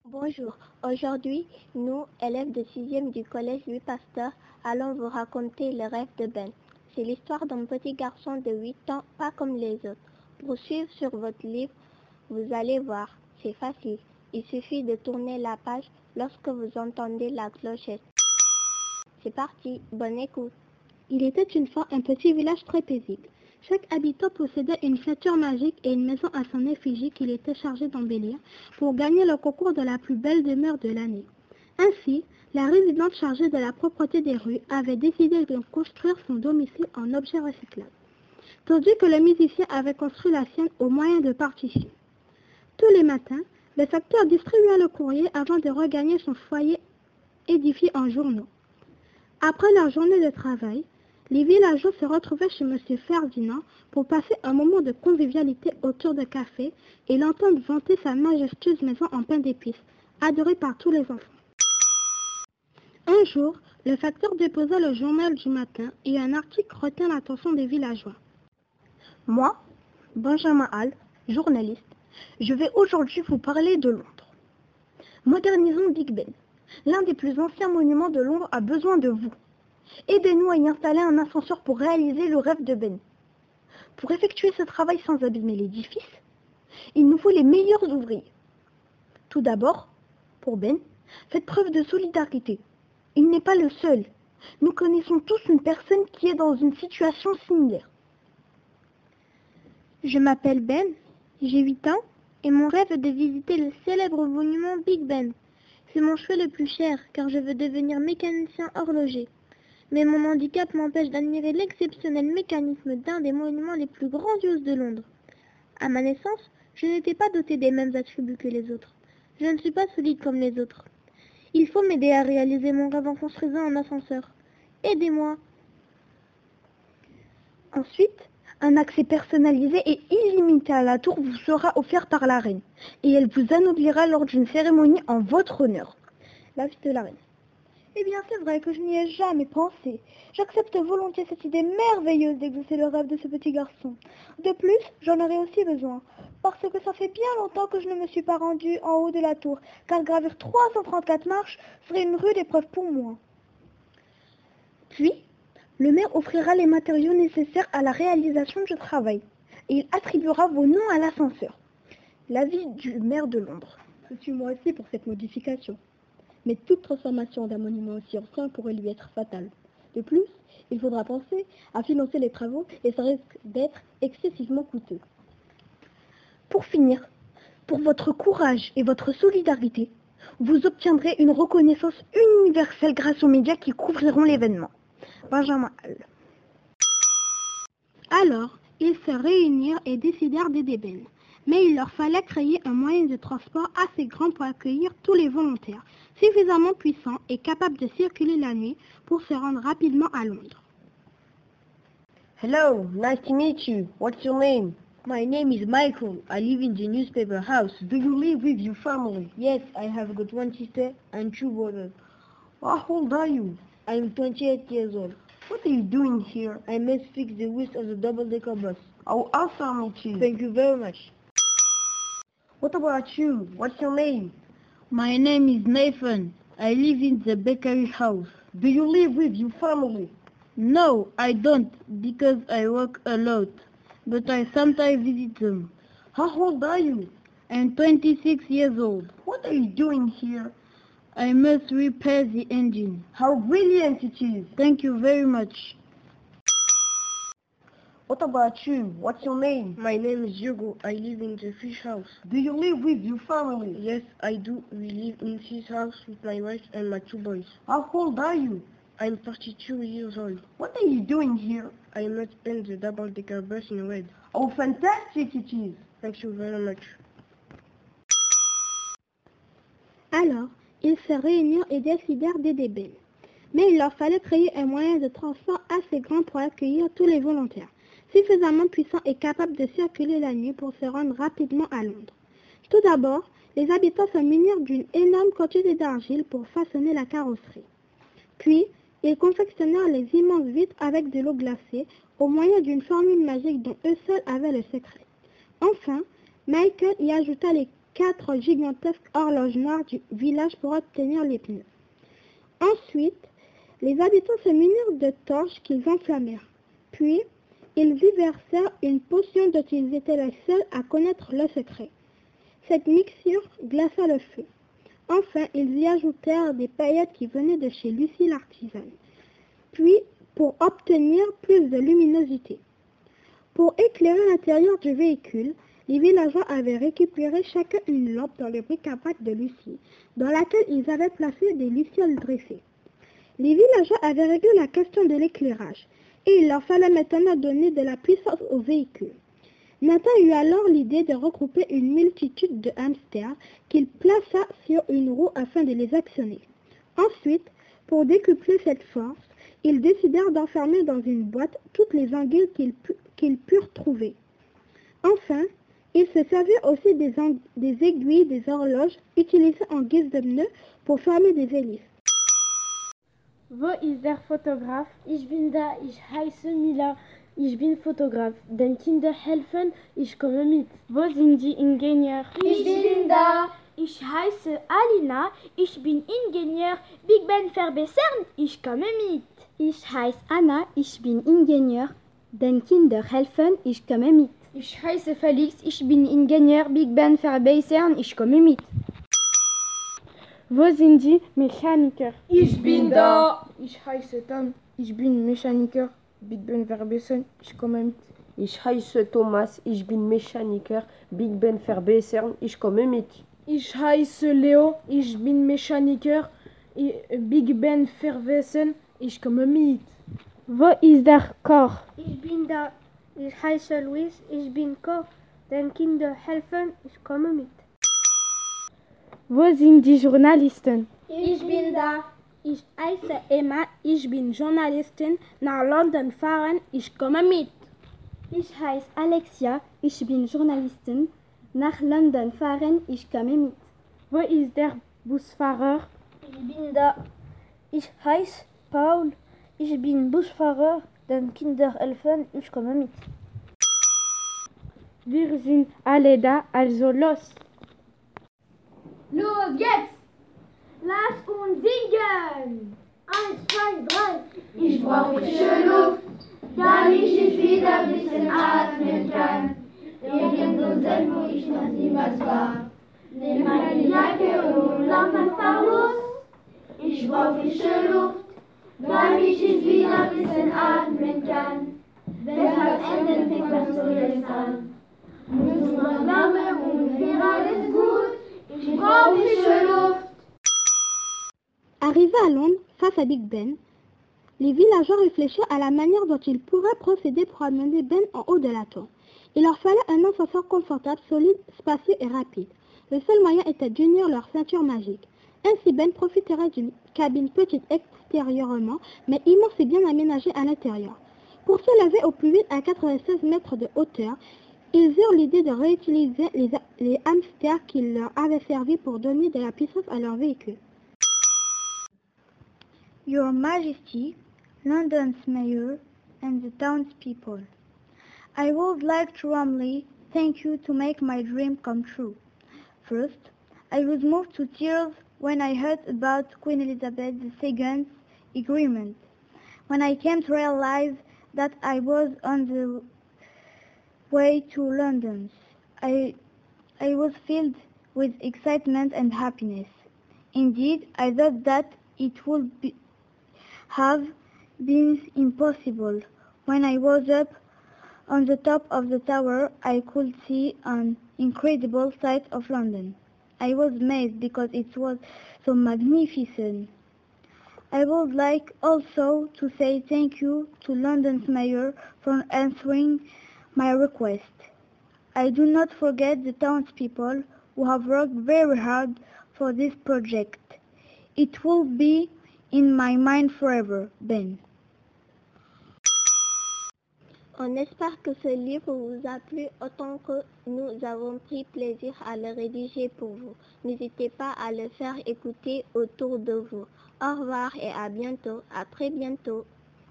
Bonjour, aujourd'hui, nous, élèves de 6e du collège Louis Pasteur, allons vous raconter le rêve de Ben. C'est l'histoire d'un petit garçon de 8 ans, pas comme les autres. Pour suivre sur votre livre, vous allez voir, c'est facile. Il suffit de tourner la page lorsque vous entendez la clochette. C'est parti, bonne écoute. Il était une fois un petit village très paisible. Chaque habitant possédait une voiture magique et une maison à son effigie qu'il était chargé d'embellir pour gagner le concours de la plus belle demeure de l'année. Ainsi, la résidente chargée de la propreté des rues avait décidé de construire son domicile en objet recyclable, tandis que le musicien avait construit la sienne au moyen de partitions. Tous les matins, le facteur distribuait le courrier avant de regagner son foyer édifié en journaux. Après leur journée de travail, les villageois se retrouvaient chez M. Ferdinand pour passer un moment de convivialité autour de café et l'entendre vanter sa majestueuse maison en pain d'épices, adorée par tous les enfants. Un jour, le facteur déposa le journal du matin et un article retint l'attention des villageois. Moi, Benjamin Hall, journaliste, je vais aujourd'hui vous parler de Londres. Modernisons Big Ben. L'un des plus anciens monuments de Londres a besoin de vous. Aidez-nous à y installer un ascenseur pour réaliser le rêve de Ben. Pour effectuer ce travail sans abîmer l'édifice, il nous faut les meilleurs ouvriers. Tout d'abord, pour Ben, faites preuve de solidarité. Il n'est pas le seul. Nous connaissons tous une personne qui est dans une situation similaire. Je m'appelle Ben, j'ai 8 ans et mon rêve est de visiter le célèbre monument Big Ben. C'est mon souhait le plus cher car je veux devenir mécanicien horloger. Mais mon handicap m'empêche d'admirer l'exceptionnel mécanisme d'un des monuments les plus grandioses de Londres. À ma naissance, je n'étais pas dotée des mêmes attributs que les autres. Je ne suis pas solide comme les autres. Il faut m'aider à réaliser mon rêve en construisant un ascenseur. Aidez-moi. Ensuite, un accès personnalisé et illimité à la tour vous sera offert par la reine, et elle vous anoblira lors d'une cérémonie en votre honneur. La vie de la reine. Eh bien, c'est vrai que je n'y ai jamais pensé. J'accepte volontiers cette idée merveilleuse d'exaucer le rêve de ce petit garçon. De plus, j'en aurais aussi besoin, parce que ça fait bien longtemps que je ne me suis pas rendue en haut de la tour, car gravir 334 marches serait une rude épreuve pour moi. Puis, le maire offrira les matériaux nécessaires à la réalisation du travail, et il attribuera vos noms à l'ascenseur. L'avis du maire de Londres. Je suis moi aussi pour cette modification. Mais toute transformation d'un monument aussi ancien pourrait lui être fatale. De plus, il faudra penser à financer les travaux et ça risque d'être excessivement coûteux. Pour finir, pour votre courage et votre solidarité, vous obtiendrez une reconnaissance universelle grâce aux médias qui couvriront l'événement. Benjamin Hall. Alors, ils se réunirent et décidèrent d'aider Ben. Mais il leur fallait créer un moyen de transport assez grand pour accueillir tous les volontaires, suffisamment puissants et capables de circuler la nuit pour se rendre rapidement à Londres. Hello, nice to meet you. What's your name? My name is Michael. I live in the newspaper house. Do you live with your family? Yes, I have got one sister and 2 brothers. How old are you? I'm 28 years old. What are you doing here? I must fix the wheels of the double-decker bus. How awesome it is. Thank you very much. What about you? What's your name? My name is Nathan. I live in the bakery house. Do you live with your family? No, I don't, because I work a lot. But I sometimes visit them. How old are you? I'm 26 years old. What are you doing here? I must repair the engine. How brilliant it is. Thank you very much. What about you? What's your name? My name is Hugo. I live in the fish house. Do you live with your family? Yes, I do. We live in this house with my wife and my 2 boys. How old are you? I'm 32 years old. What are you doing here? I must spend the double-decker bus in red. Oh, fantastic it is. Thank you very much. Alors, ils se réunirent et décidèrent d'aider Ben. Mais il leur fallait créer un moyen de transport assez grand pour accueillir tous les volontaires, suffisamment puissants et capables de circuler la nuit pour se rendre rapidement à Londres. Tout d'abord, les habitants se munirent d'une énorme quantité d'argile pour façonner la carrosserie. Puis, ils confectionnèrent les immenses vitres avec de l'eau glacée au moyen d'une formule magique dont eux seuls avaient le secret. Enfin, Michael y ajouta les 4 gigantesques horloges noires du village pour obtenir les pneus. Ensuite, les habitants se munirent de torches qu'ils enflammèrent. Puis, ils y versèrent une potion dont ils étaient les seuls à connaître le secret. Cette mixture glaça le feu. Enfin, ils y ajoutèrent des paillettes qui venaient de chez Lucie l'artisane. Puis, pour obtenir plus de luminosité. Pour éclairer l'intérieur du véhicule, les villageois avaient récupéré chacun une lampe dans le bric-à-brac de Lucie, dans laquelle ils avaient placé des lucioles dressées. Les villageois avaient réglé la question de l'éclairage, et il leur fallait maintenant donner de la puissance au véhicule. Nathan eut alors l'idée de regrouper une multitude de hamsters qu'il plaça sur une roue afin de les actionner. Ensuite, pour décupler cette force, ils décidèrent d'enfermer dans une boîte toutes les anguilles qu'ils purent trouver. Enfin, ils se servirent aussi des aiguilles des horloges utilisées en guise de pneus pour former des hélices. Wo ist der Fotograf? Ich bin da, ich heiße Mila, ich bin Fotograf. Den Kindern helfen, ich komme mit. Wo sind die Ingenieure? Ich bin da. Ich heiße Alina, ich bin Ingenieur. Big Ben verbessern, ich komme mit. Ich heiße Anna, ich bin Ingenieur. Den Kindern helfen, ich komme mit. Ich heiße Felix, ich bin Ingenieur. Big Ben verbessern, ich komme mit. Wo sind die Mechaniker? Ich bin da. Ich heiße Tom, ich bin Mechaniker. Big Ben verbessern, ich komme mit. Ich heiße Thomas, ich bin Mechaniker. Big Ben verbessern, ich komme mit. Ich heiße Leo, ich bin Mechaniker. Big Ben verbessern, ich komme mit. Wo ist der Koch? Ich bin da. Ich heiße Luis, ich bin Koch. Den Kindern helfen, ich komme mit. Wo sind die Journalisten? Ich bin da. Ich heiße Emma, ich bin Journalistin. Nach London fahren, ich komme mit. Ich heiße Alexia, ich bin Journalistin. Nach London fahren, ich komme mit. Wo ist der Busfahrer? Ich bin da. Ich heiße Paul, ich bin Busfahrer. Den Kindern helfen, ich komme mit. Wir sind alle da, also los. Los jetzt! Lass uns singen! 1, 2, 3. Ich brauche frische Luft, damit ich wieder ein bisschen atmen kann. Irgendwo sein, wo ich noch niemals war. Nimm meine Jacke und lauf einfach los. Ich brauche frische Luft, damit ich wieder ein bisschen atmen kann. Wenn das Ende fängt das so jetzt an. Mit unserer Wärme und wir alles gut. Ich brauche frische Luft. Arrivés à Londres, face à Big Ben, les villageois réfléchirent à la manière dont ils pourraient procéder pour amener Ben en haut de la tour. Il leur fallait un ascenseur confortable, solide, spacieux et rapide. Le seul moyen était d'unir leur ceinture magique. Ainsi Ben profiterait d'une cabine petite extérieurement, mais immense et bien aménagée à l'intérieur. Pour s'élever au plus vite à 96 mètres de hauteur, ils eurent l'idée de réutiliser les hamsters qui leur avaient servi pour donner de la puissance à leur véhicule. Your Majesty, London's Mayor, and the townspeople, I would like to warmly thank you to make my dream come true. First, I was moved to tears when I heard about Queen Elizabeth II's agreement, when I came to realize that I was on the way to London. I was filled with excitement and happiness. Indeed, I thought that it would have been impossible. When I was up on the top of the tower, I could see an incredible sight of London. I was amazed because it was so magnificent. I would like also to say thank you to London's mayor for answering my request. I do not forget the townspeople who have worked very hard for this project. It will be in my mind forever, Ben. On espère que ce livre vous a plu autant que nous avons pris plaisir à le rédiger pour vous. N'hésitez pas à le faire écouter autour de vous. Au revoir et à bientôt. À très bientôt.